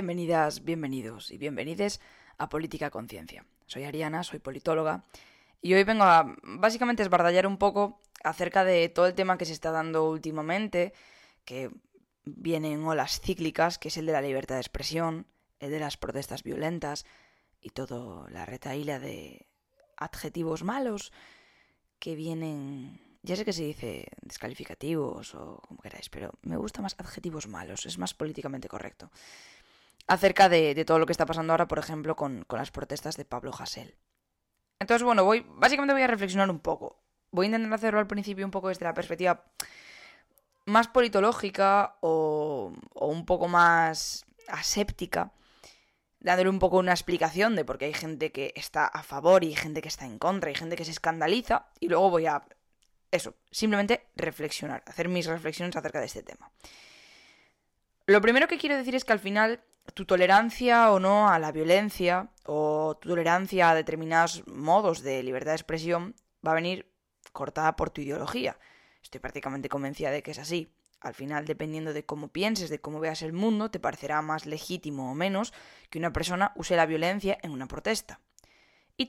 Bienvenidas, bienvenidos y bienvenides a Política Conciencia. Soy Ariana, soy politóloga y hoy vengo a básicamente esbardallar un poco acerca de todo el tema que se está dando últimamente, que viene en olas cíclicas, que es el de la libertad de expresión, el de las protestas violentas y toda la retahíla de adjetivos malos que vienen... Ya sé que se dice descalificativos o como queráis, pero me gusta más adjetivos malos, es más políticamente correcto. Acerca de todo lo que está pasando ahora, por ejemplo, con las protestas de Pablo Hasél. Entonces, bueno, básicamente voy a reflexionar un poco. Voy a intentar hacerlo al principio un poco desde la perspectiva más politológica o un poco más aséptica, dándole un poco una explicación de por qué hay gente que está a favor y gente que está en contra y gente que se escandaliza, y luego voy a... Eso, simplemente reflexionar, hacer mis reflexiones acerca de este tema. Lo primero que quiero decir es que al final tu tolerancia o no a la violencia o tu tolerancia a determinados modos de libertad de expresión va a venir cortada por tu ideología. Estoy prácticamente convencida de que es así. Al final, dependiendo de cómo pienses, de cómo veas el mundo, te parecerá más legítimo o menos que una persona use la violencia en una protesta. Y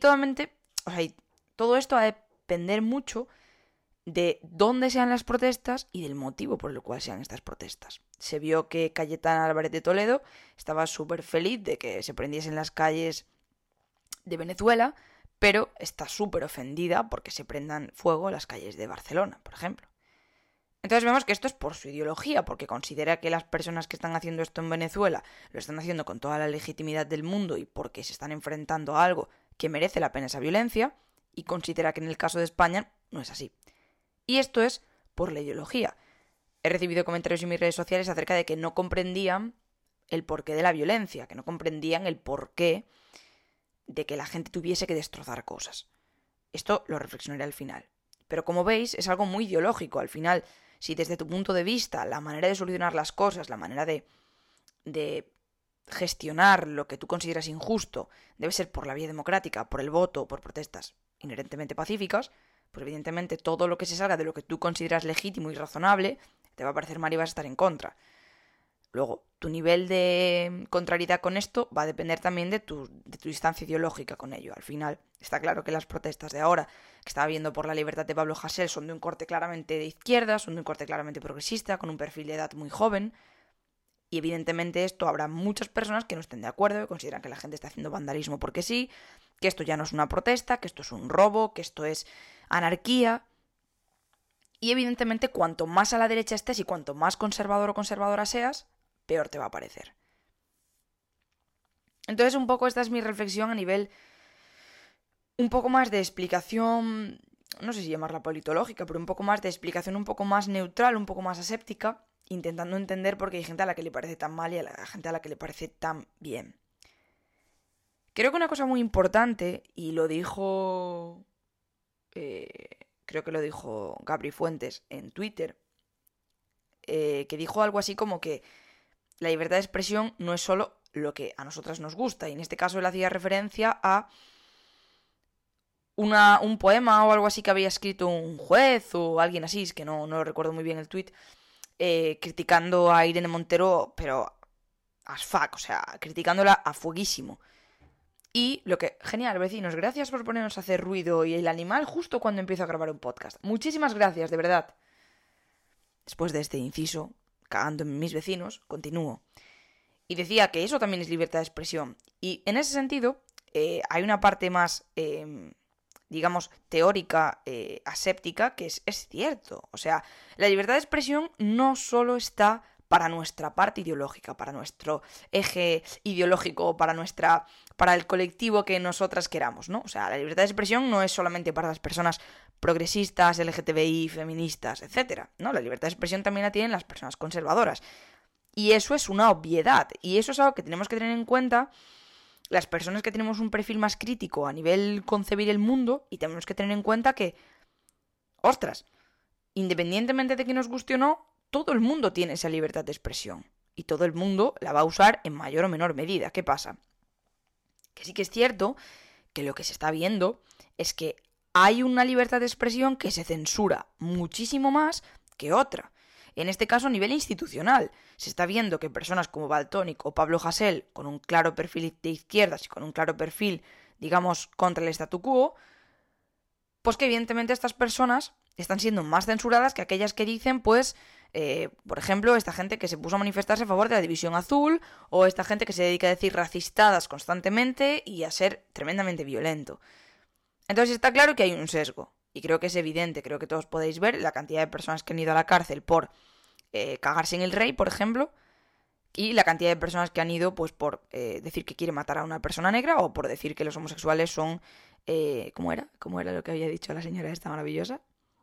todo esto va a depender mucho de dónde sean las protestas y del motivo por el cual sean estas protestas. Se vio que Cayetana Álvarez de Toledo estaba súper feliz de que se prendiesen las calles de Venezuela, pero está súper ofendida porque se prendan fuego las calles de Barcelona, por ejemplo. Entonces vemos que esto es por su ideología, porque considera que las personas que están haciendo esto en Venezuela lo están haciendo con toda la legitimidad del mundo y porque se están enfrentando a algo que merece la pena esa violencia, y considera que en el caso de España no es así. Y esto es por la ideología. He recibido comentarios en mis redes sociales acerca de que no comprendían el porqué de la violencia, que no comprendían el porqué de que la gente tuviese que destrozar cosas. Esto lo reflexionaré al final. Pero como veis, es algo muy ideológico. Al final, si desde tu punto de vista la manera de solucionar las cosas, la manera de gestionar lo que tú consideras injusto debe ser por la vía democrática, por el voto, por protestas inherentemente pacíficas, pues evidentemente todo lo que se salga de lo que tú consideras legítimo y razonable te va a parecer mal y vas a estar en contra. Luego, tu nivel de contrariedad con esto va a depender también de tu distancia ideológica con ello. Al final, está claro que las protestas de ahora, que estaba viendo por la libertad de Pablo Hasél, son de un corte claramente de izquierda, son de un corte claramente progresista, con un perfil de edad muy joven. Y evidentemente esto habrá muchas personas que no estén de acuerdo, que consideran que la gente está haciendo vandalismo porque sí, que esto ya no es una protesta, que esto es un robo, que esto es anarquía. Y evidentemente cuanto más a la derecha estés y cuanto más conservador o conservadora seas, peor te va a parecer. Entonces un poco esta es mi reflexión a nivel un poco más de explicación, no sé si llamarla politológica, pero un poco más de explicación un poco más neutral, un poco más aséptica, intentando entender por qué hay gente a la que le parece tan mal y a la gente a la que le parece tan bien. Creo que una cosa muy importante, y lo dijo... creo que lo dijo Gabri Fuentes en Twitter, que dijo algo así como que la libertad de expresión no es solo lo que a nosotras nos gusta, y en este caso él hacía referencia a un poema o algo así que había escrito un juez o alguien así, es que no lo recuerdo muy bien el tweet, criticando a Irene Montero, pero as fuck, o sea, criticándola a fueguísimo. Y lo que... Genial, vecinos, gracias por ponernos a hacer ruido y el animal justo cuando empiezo a grabar un podcast. Muchísimas gracias, de verdad. Después de este inciso, cagando en mis vecinos, continúo. Y decía que eso también es libertad de expresión. Y en ese sentido, hay una parte más, digamos, teórica, aséptica, que es cierto. O sea, la libertad de expresión no solo está para nuestra parte ideológica, para nuestro eje ideológico, para el colectivo que nosotras queramos, ¿no? O sea, la libertad de expresión no es solamente para las personas progresistas, LGTBI, feministas, etcétera, ¿no? La libertad de expresión también la tienen las personas conservadoras. Y eso es una obviedad, y eso es algo que tenemos que tener en cuenta las personas que tenemos un perfil más crítico a nivel concebir el mundo, y tenemos que tener en cuenta que, ostras, independientemente de que nos guste o no, todo el mundo tiene esa libertad de expresión. Y todo el mundo la va a usar en mayor o menor medida. ¿Qué pasa? Que sí que es cierto que lo que se está viendo es que hay una libertad de expresión que se censura muchísimo más que otra. en este caso a nivel institucional. Se está viendo que personas como Valtònyc o Pablo Hasél, con un claro perfil de izquierdas y con un claro perfil, digamos, contra el statu quo, pues que evidentemente estas personas están siendo más censuradas que aquellas que dicen, pues, por ejemplo, esta gente que se puso a manifestarse a favor de la división azul, o esta gente que se dedica a decir racistadas constantemente y a ser tremendamente violento. Entonces está claro que hay un sesgo, y creo que es evidente, creo que todos podéis ver la cantidad de personas que han ido a la cárcel por cagarse en el rey, por ejemplo, y la cantidad de personas que han ido pues por decir que quiere matar a una persona negra o por decir que los homosexuales son... ¿Cómo era? ¿Cómo era lo que había dicho la señora esta maravillosa?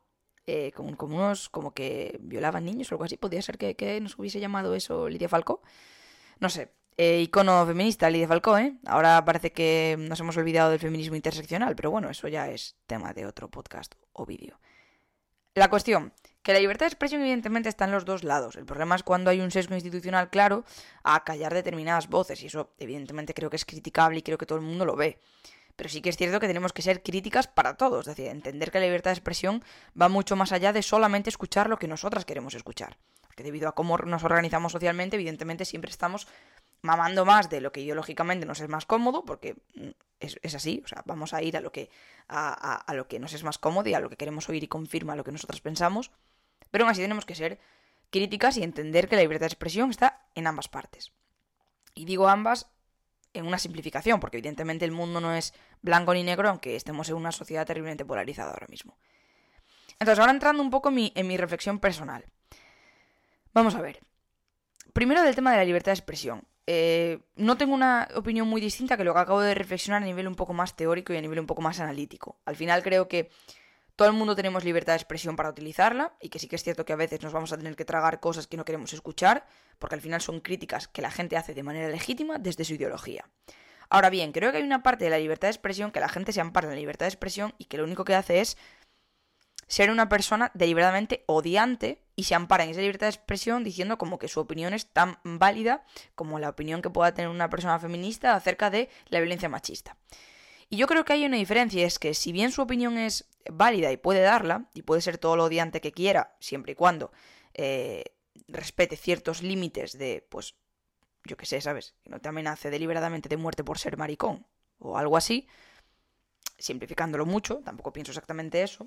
Como que violaban niños o algo así. Podría ser que nos hubiese llamado eso Lidia Falcó. No sé. Icono feminista, Lidia Falcó, ¿eh? Ahora parece que nos hemos olvidado del feminismo interseccional, pero bueno, eso ya es tema de otro podcast o vídeo. La cuestión, que la libertad de expresión evidentemente está en los dos lados. El problema es cuando hay un sesgo institucional claro a callar determinadas voces, y eso evidentemente creo que es criticable y creo que todo el mundo lo ve. Pero sí que es cierto que tenemos que ser críticas para todos, es decir, entender que la libertad de expresión va mucho más allá de solamente escuchar lo que nosotras queremos escuchar. Porque debido a cómo nos organizamos socialmente, evidentemente siempre estamos mamando más de lo que ideológicamente nos es más cómodo, porque es así, o sea, vamos a ir a lo que nos es más cómodo y a lo que queremos oír y confirma lo que nosotras pensamos, pero aún así tenemos que ser críticas y entender que la libertad de expresión está en ambas partes. Y digo ambas en una simplificación, porque evidentemente el mundo no es blanco ni negro, aunque estemos en una sociedad terriblemente polarizada ahora mismo. Entonces, ahora entrando un poco en mi reflexión personal. Vamos a ver. Primero del tema de la libertad de expresión. No tengo una opinión muy distinta que lo que acabo de reflexionar a nivel un poco más teórico y a nivel un poco más analítico. Al final creo que todo el mundo tenemos libertad de expresión para utilizarla, y que sí que es cierto que a veces nos vamos a tener que tragar cosas que no queremos escuchar, porque al final son críticas que la gente hace de manera legítima desde su ideología. Ahora bien, creo que hay una parte de la libertad de expresión que la gente se ampara en la libertad de expresión y que lo único que hace es ser una persona deliberadamente odiante y se ampara en esa libertad de expresión diciendo como que su opinión es tan válida como la opinión que pueda tener una persona feminista acerca de la violencia machista. Y yo creo que hay una diferencia, es que si bien su opinión es válida y puede darla, y puede ser todo lo odiante que quiera, siempre y cuando respete ciertos límites de, pues, yo qué sé, ¿sabes? Que no te amenace deliberadamente de muerte por ser maricón, o algo así, simplificándolo mucho, tampoco pienso exactamente eso.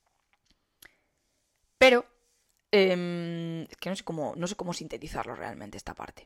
Pero, es que no sé cómo sintetizarlo realmente esta parte.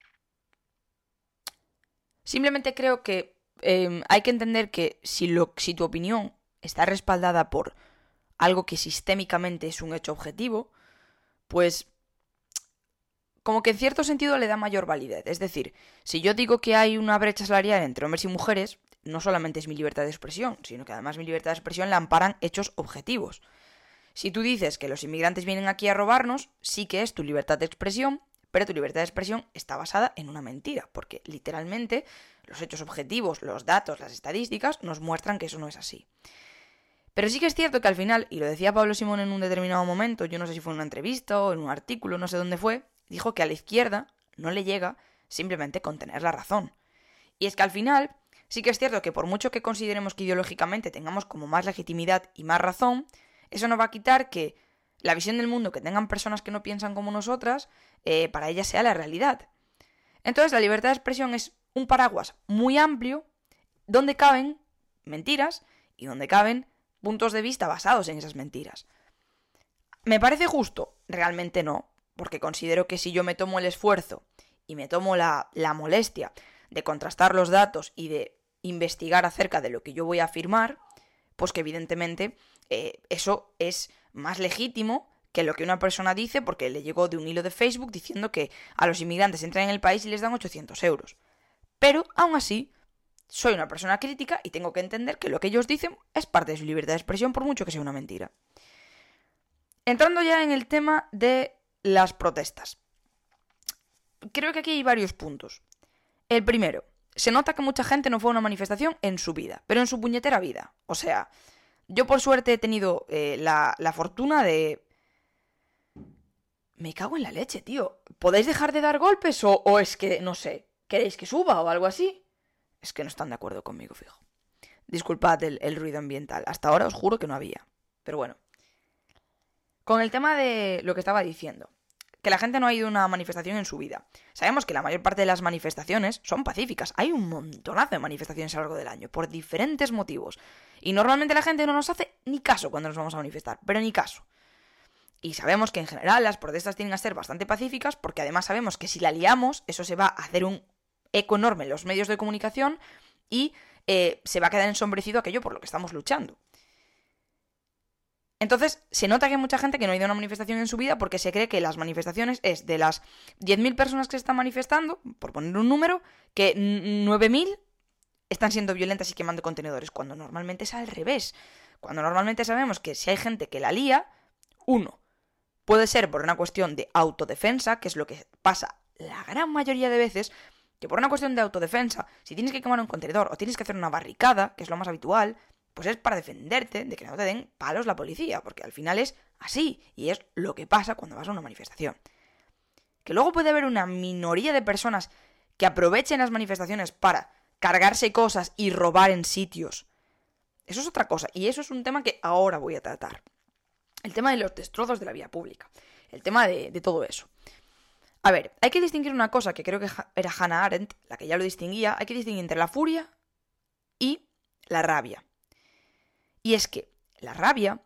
Simplemente creo que hay que entender que si tu opinión está respaldada por algo que sistémicamente es un hecho objetivo, pues como que en cierto sentido le da mayor validez. Es decir, si yo digo que hay una brecha salarial entre hombres y mujeres, no solamente es mi libertad de expresión, sino que además mi libertad de expresión la amparan hechos objetivos. Si tú dices que los inmigrantes vienen aquí a robarnos, sí que es tu libertad de expresión, pero tu libertad de expresión está basada en una mentira, porque literalmente los hechos objetivos, los datos, las estadísticas nos muestran que eso no es así. Pero sí que es cierto que al final, y lo decía Pablo Simón en un determinado momento, yo no sé si fue en una entrevista o en un artículo, no sé dónde fue, dijo que a la izquierda no le llega simplemente con tener la razón. Y es que al final, sí que es cierto que por mucho que consideremos que ideológicamente tengamos como más legitimidad y más razón, eso no va a quitar que la visión del mundo que tengan personas que no piensan como nosotras, para ellas sea la realidad. Entonces la libertad de expresión es un paraguas muy amplio donde caben mentiras y donde caben puntos de vista basados en esas mentiras. ¿Me parece justo? Realmente no, porque considero que si yo me tomo el esfuerzo y me tomo la molestia de contrastar los datos y de investigar acerca de lo que yo voy a afirmar, pues que evidentemente eso es más legítimo que lo que una persona dice porque le llegó de un hilo de Facebook diciendo que a los inmigrantes entran en el país y les dan 800 euros. Pero, aún así, soy una persona crítica y tengo que entender que lo que ellos dicen es parte de su libertad de expresión, por mucho que sea una mentira. Entrando ya en el tema de las protestas. Creo que aquí hay varios puntos. El primero, se nota que mucha gente no fue a una manifestación en su vida, pero en su puñetera vida. O sea, yo por suerte he tenido la fortuna de... Me cago en la leche, tío. ¿Podéis dejar de dar golpes o es que, no sé, queréis que suba o algo así? Es que no están de acuerdo conmigo, fijo. Disculpad el ruido ambiental. Hasta ahora os juro que no había. Pero bueno. Con el tema de lo que estaba diciendo. que la gente no ha ido a una manifestación en su vida. Sabemos que la mayor parte de las manifestaciones son pacíficas. Hay un montonazo de manifestaciones a lo largo del año, por diferentes motivos. Y normalmente la gente no nos hace ni caso cuando nos vamos a manifestar, pero ni caso. Y sabemos que en general las protestas tienen que ser bastante pacíficas, porque además sabemos que si la liamos, eso se va a hacer un eco enorme en los medios de comunicación y se va a quedar ensombrecido aquello por lo que estamos luchando. Entonces, se nota que hay mucha gente que no ha ido a una manifestación en su vida porque se cree que las manifestaciones es de las 10.000 personas que se están manifestando, por poner un número, que 9.000 están siendo violentas y quemando contenedores, cuando normalmente es al revés. Cuando normalmente sabemos que si hay gente que la lía, uno, puede ser por una cuestión de autodefensa, que es lo que pasa la gran mayoría de veces, que por una cuestión de autodefensa, si tienes que quemar un contenedor o tienes que hacer una barricada, que es lo más habitual, pues es para defenderte de que no te den palos la policía, porque al final es así, y es lo que pasa cuando vas a una manifestación. Que luego puede haber una minoría de personas que aprovechen las manifestaciones para cargarse cosas y robar en sitios. Eso es otra cosa, y eso es un tema que ahora voy a tratar. El tema de los destrozos de la vía pública. El tema de todo eso. A ver, hay que distinguir una cosa que creo que era Hannah Arendt, la que ya lo distinguía. Hay que distinguir entre la furia y la rabia. Y es que la rabia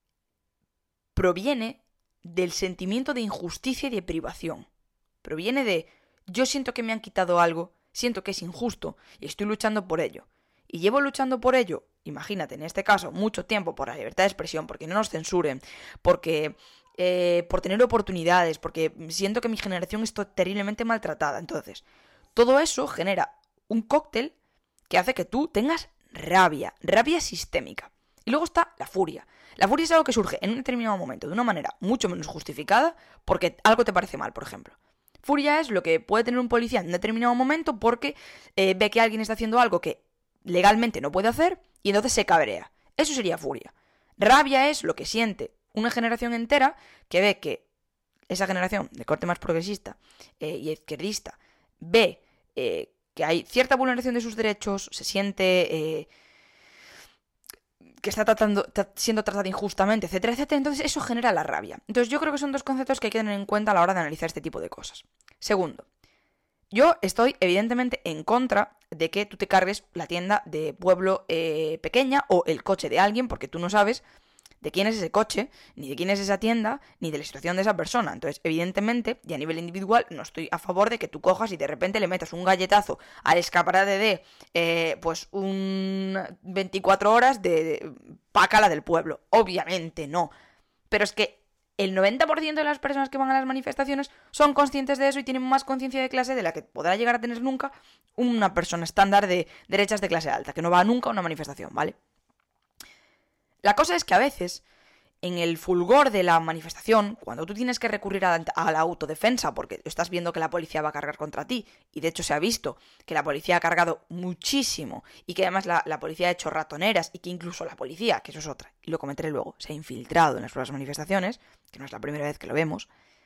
proviene del sentimiento de injusticia y de privación. Proviene de yo siento que me han quitado algo, siento que es injusto y estoy luchando por ello. Y llevo luchando por ello, imagínate, en este caso, mucho tiempo por la libertad de expresión, porque no nos censuren, porque por tener oportunidades, porque siento que mi generación está terriblemente maltratada. Entonces, todo eso genera un cóctel que hace que tú tengas rabia sistémica. Y luego está la furia. La furia es algo que surge en un determinado momento de una manera mucho menos justificada porque algo te parece mal, por ejemplo. Furia es lo que puede tener un policía en un determinado momento porque ve que alguien está haciendo algo que legalmente no puede hacer y entonces se cabrea. Eso sería furia. Rabia es lo que siente una generación entera que ve que esa generación de corte más progresista y izquierdista ve que hay cierta vulneración de sus derechos, se siente que está siendo tratada injustamente, etcétera, etcétera. Entonces eso genera la rabia. Entonces yo creo que son dos conceptos que hay que tener en cuenta a la hora de analizar este tipo de cosas. Segundo, yo estoy evidentemente en contra de que tú te cargues la tienda de pueblo pequeña o el coche de alguien, porque tú no sabes de quién es ese coche, ni de quién es esa tienda, ni de la situación de esa persona. Entonces, evidentemente, y a nivel individual, no estoy a favor de que tú cojas y de repente le metas un galletazo al escaparate de, pues, un 24 horas de pácala del pueblo. Obviamente no. Pero es que el 90% de las personas que van a las manifestaciones son conscientes de eso y tienen más conciencia de clase de la que podrá llegar a tener nunca una persona estándar de derechas de clase alta, que no va nunca a una manifestación, ¿vale? La cosa es que a veces, en el fulgor de la manifestación, cuando tú tienes que recurrir a la autodefensa porque estás viendo que la policía va a cargar contra ti, y de hecho se ha visto que la policía ha cargado muchísimo, y que además la policía ha hecho ratoneras, y que incluso la policía, que eso es otra, y lo comentaré luego, se ha infiltrado en las propias manifestaciones, que no es la primera vez que lo vemos.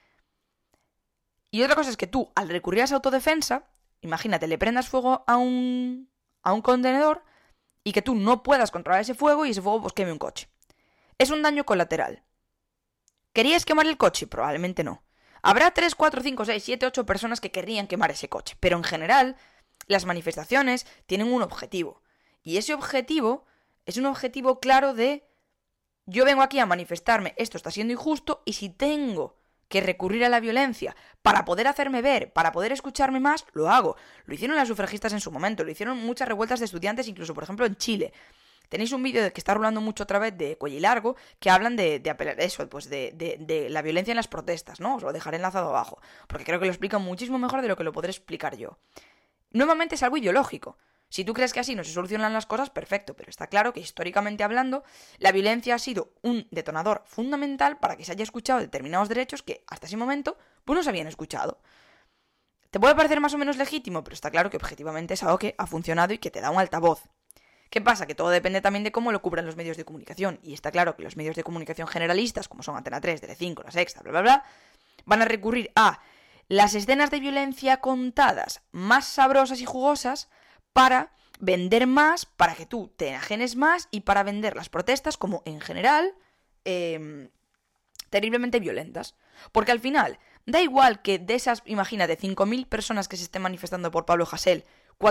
Y otra cosa es que tú, al recurrir a esa autodefensa, imagínate, le prendas fuego a un contenedor y que tú no puedas controlar ese fuego y ese fuego pues queme un coche. Es un daño colateral. ¿Querías quemar el coche? Probablemente no. Habrá 3, 4, 5, 6, 7, 8 personas que querrían quemar ese coche, pero en general las manifestaciones tienen un objetivo. Y ese objetivo es un objetivo claro de yo vengo aquí a manifestarme, esto está siendo injusto y si tengo que recurrir a la violencia para poder hacerme ver, para poder escucharme más, lo hago. Lo hicieron las sufragistas en su momento, lo hicieron muchas revueltas de estudiantes, incluso por ejemplo en Chile. Tenéis un vídeo que está rulando mucho otra vez de Cuellilargo que hablan de apelar eso, pues de la violencia en las protestas, ¿no? Os lo dejaré enlazado abajo, porque creo que lo explican muchísimo mejor de lo que lo podré explicar yo. Nuevamente es algo ideológico. Si tú crees que así no se solucionan las cosas, perfecto, pero está claro que históricamente hablando, la violencia ha sido un detonador fundamental para que se haya escuchado determinados derechos que hasta ese momento pues no se habían escuchado. Te puede parecer más o menos legítimo, pero está claro que objetivamente es algo que ha funcionado y que te da un altavoz. ¿Qué pasa? Que todo depende también de cómo lo cubran los medios de comunicación, y está claro que los medios de comunicación generalistas, como son Antena 3, Telecinco, La Sexta, bla bla bla, van a recurrir a las escenas de violencia contadas más sabrosas y jugosas para vender más, para que tú te enajenes más y para vender las protestas como, en general, terriblemente violentas. Porque al final Da igual que de esas, imagínate, 5.000 personas que se estén manifestando por Pablo Hasél,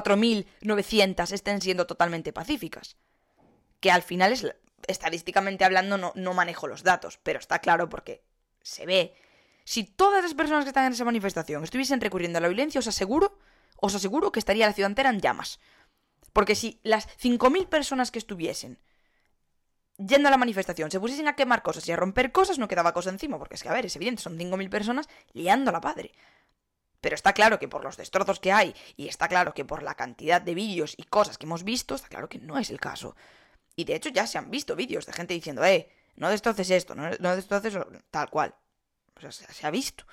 4.900 estén siendo totalmente pacíficas. Que al final es, estadísticamente hablando, no manejo los datos, pero está claro porque se ve. Si todas las personas que están en esa manifestación estuviesen recurriendo a la violencia, os aseguro que estaría la ciudad entera en llamas. Porque si las 5.000 personas que estuviesen yendo a la manifestación se pusiesen a quemar cosas y a romper cosas, no quedaba cosa encima, porque es que, a ver, es evidente, son 5.000 personas liando a la padre. Pero está claro que por los destrozos que hay, y está claro que por la cantidad de vídeos y cosas que hemos visto, está claro que no es el caso. Y de hecho ya se han visto vídeos de gente diciendo, no destroces esto, no destroces tal cual. O sea, se ha visto.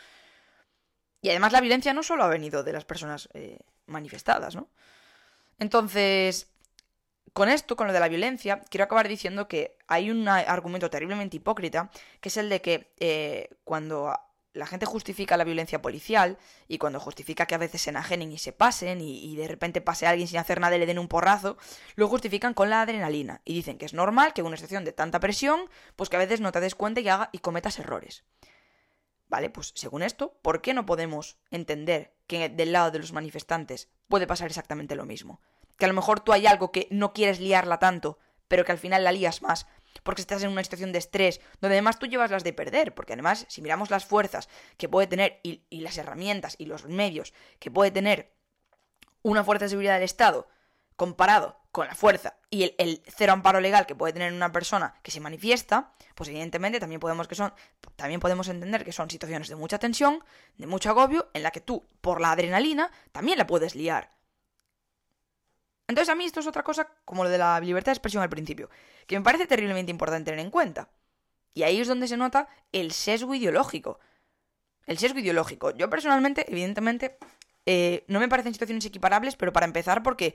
Y además la violencia no solo ha venido de las personas manifestadas, ¿no? Entonces, con esto, con lo de la violencia, quiero acabar diciendo que hay un argumento terriblemente hipócrita, que es el de que cuando la gente justifica la violencia policial y cuando justifica que a veces se enajenen y se pasen y de repente pase a alguien sin hacer nada y le den un porrazo, lo justifican con la adrenalina y dicen que es normal que en una situación de tanta presión, pues que a veces no te des cuenta y cometas errores. Vale, pues según esto, ¿por qué no podemos entender que del lado de los manifestantes puede pasar exactamente lo mismo? Que a lo mejor tú hay algo que no quieres liarla tanto, pero que al final la lías más, porque estás en una situación de estrés, donde además tú llevas las de perder, porque además si miramos las fuerzas que puede tener y las herramientas y los medios que puede tener una fuerza de seguridad del Estado, comparado con la fuerza y el cero amparo legal que puede tener una persona que se manifiesta, pues evidentemente también podemos entender que son situaciones de mucha tensión, de mucho agobio, en la que tú, por la adrenalina, también la puedes liar. Entonces a mí esto es otra cosa, como lo de la libertad de expresión al principio, que me parece terriblemente importante tener en cuenta. Y ahí es donde se nota el sesgo ideológico. El sesgo ideológico. Yo personalmente, evidentemente, no me parecen situaciones equiparables, pero para empezar porque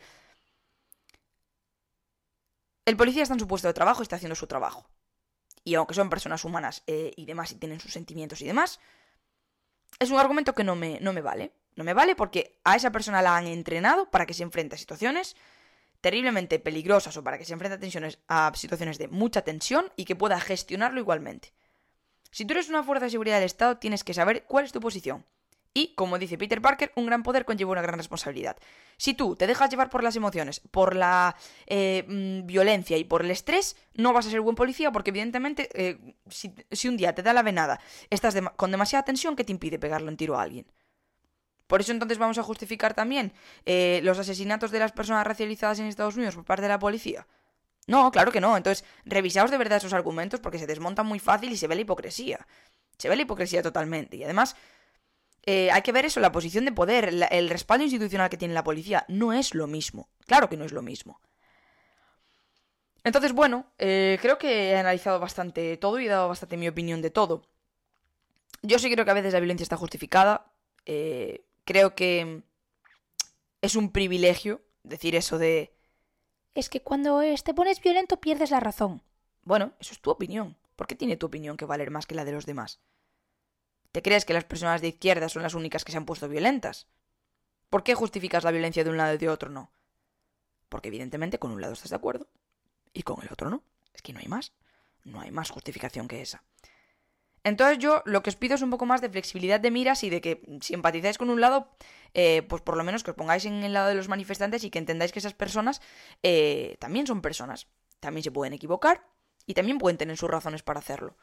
el policía está en su puesto de trabajo y está haciendo su trabajo. Y aunque son personas humanas y demás y tienen sus sentimientos y demás, es un argumento que no me vale. No me vale porque a esa persona la han entrenado para que se enfrente a situaciones terriblemente peligrosas o para que se enfrente a situaciones de mucha tensión y que pueda gestionarlo igualmente. Si tú eres una fuerza de seguridad del Estado, tienes que saber cuál es tu posición. Y, como dice Peter Parker, un gran poder conlleva una gran responsabilidad. Si tú te dejas llevar por las emociones, por la violencia y por el estrés, no vas a ser buen policía porque evidentemente si un día te da la venada, estás con demasiada tensión, ¿qué te impide pegarle un tiro a alguien? Por eso entonces vamos a justificar también los asesinatos de las personas racializadas en Estados Unidos por parte de la policía. No, claro que no. Entonces, revisaos de verdad esos argumentos porque se desmontan muy fácil y se ve la hipocresía. Se ve la hipocresía totalmente. Y además, hay que ver eso, la posición de poder, el respaldo institucional que tiene la policía. No es lo mismo. Claro que no es lo mismo. Entonces, bueno, creo que he analizado bastante todo y he dado bastante mi opinión de todo. Yo sí creo que a veces la violencia está justificada. Creo que es un privilegio decir eso de... Es que cuando te pones violento pierdes la razón. Bueno, eso es tu opinión. ¿Por qué tiene tu opinión que valer más que la de los demás? ¿Te crees que las personas de izquierda son las únicas que se han puesto violentas? ¿Por qué justificas la violencia de un lado y de otro no? Porque evidentemente con un lado estás de acuerdo y con el otro no. Es que no hay más. No hay más justificación que esa. Entonces yo lo que os pido es un poco más de flexibilidad de miras y de que si empatizáis con un lado, pues por lo menos que os pongáis en el lado de los manifestantes y que entendáis que esas personas también son personas. También se pueden equivocar y también pueden tener sus razones para hacerlo.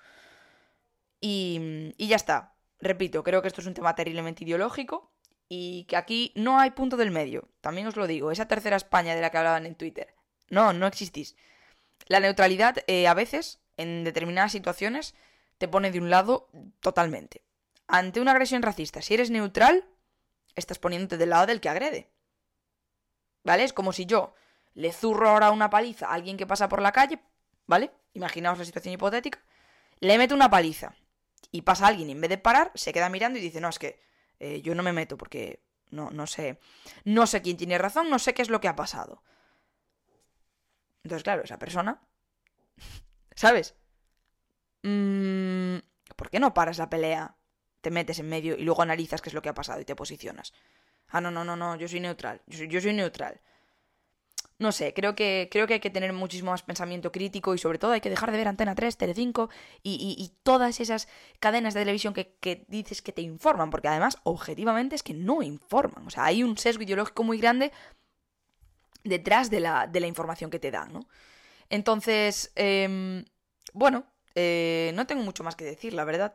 Y ya está. Repito, creo que esto es un tema terriblemente ideológico y que aquí no hay punto del medio. También os lo digo, esa tercera España de la que hablaban en Twitter. No existís. La neutralidad a veces, en determinadas situaciones, te pone de un lado totalmente. Ante una agresión racista, si eres neutral, estás poniéndote del lado del que agrede. ¿Vale? Es como si yo le zurro ahora una paliza a alguien que pasa por la calle, ¿vale? Imaginaos la situación hipotética. Le meto una paliza y pasa alguien y en vez de parar, se queda mirando y dice, no, es que yo no me meto porque no sé quién tiene razón, no sé qué es lo que ha pasado. Entonces, claro, esa persona, ¿sabes? ¿Por qué no paras la pelea? Te metes en medio y luego analizas qué es lo que ha pasado y te posicionas. No, yo soy neutral. Yo soy neutral. No sé, creo que hay que tener muchísimo más pensamiento crítico y sobre todo hay que dejar de ver Antena 3, Telecinco y todas esas cadenas de televisión que dices que te informan, porque además, objetivamente, es que no informan. O sea, hay un sesgo ideológico muy grande detrás de la información que te dan, ¿no? Entonces, bueno, no tengo mucho más que decir, la verdad.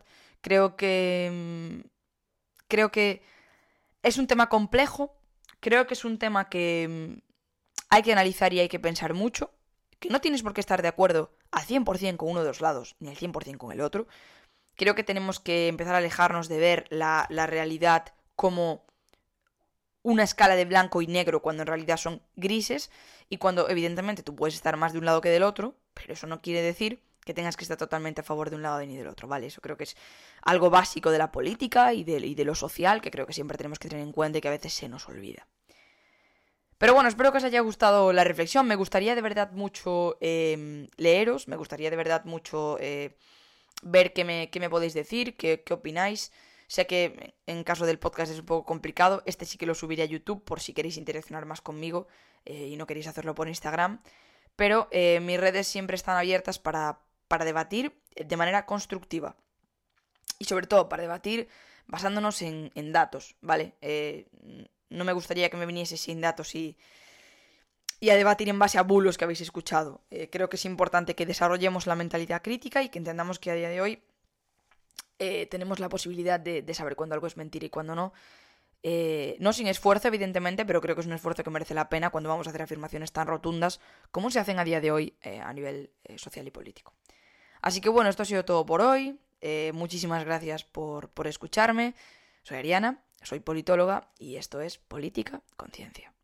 Creo que es un tema complejo, creo que es un tema que hay que analizar y hay que pensar mucho, que no tienes por qué estar de acuerdo al 100% con uno de los lados, ni al 100% con el otro. Creo que tenemos que empezar a alejarnos de ver la realidad como una escala de blanco y negro cuando en realidad son grises y cuando evidentemente tú puedes estar más de un lado que del otro, pero eso no quiere decir que tengas que estar totalmente a favor de un lado ni del otro, ¿vale? Eso creo que es algo básico de la política y de lo social que creo que siempre tenemos que tener en cuenta y que a veces se nos olvida. Pero bueno, espero que os haya gustado la reflexión. Me gustaría de verdad mucho leeros, me gustaría de verdad mucho ver qué me podéis decir, qué opináis. Sé que en caso del podcast es un poco complicado. Este sí que lo subiré a YouTube por si queréis interaccionar más conmigo y no queréis hacerlo por Instagram. Pero mis redes siempre están abiertas para debatir de manera constructiva. Y sobre todo para debatir basándonos en datos, ¿vale? No me gustaría que me viniese sin datos y a debatir en base a bulos que habéis escuchado. Creo que es importante que desarrollemos la mentalidad crítica y que entendamos que a día de hoy tenemos la posibilidad de saber cuándo algo es mentira y cuándo no. No sin esfuerzo, evidentemente, pero creo que es un esfuerzo que merece la pena cuando vamos a hacer afirmaciones tan rotundas como se hacen a día de hoy a nivel social y político. Así que bueno, esto ha sido todo por hoy. Muchísimas gracias por escucharme. Soy Ariana, soy politóloga y esto es Política Conciencia.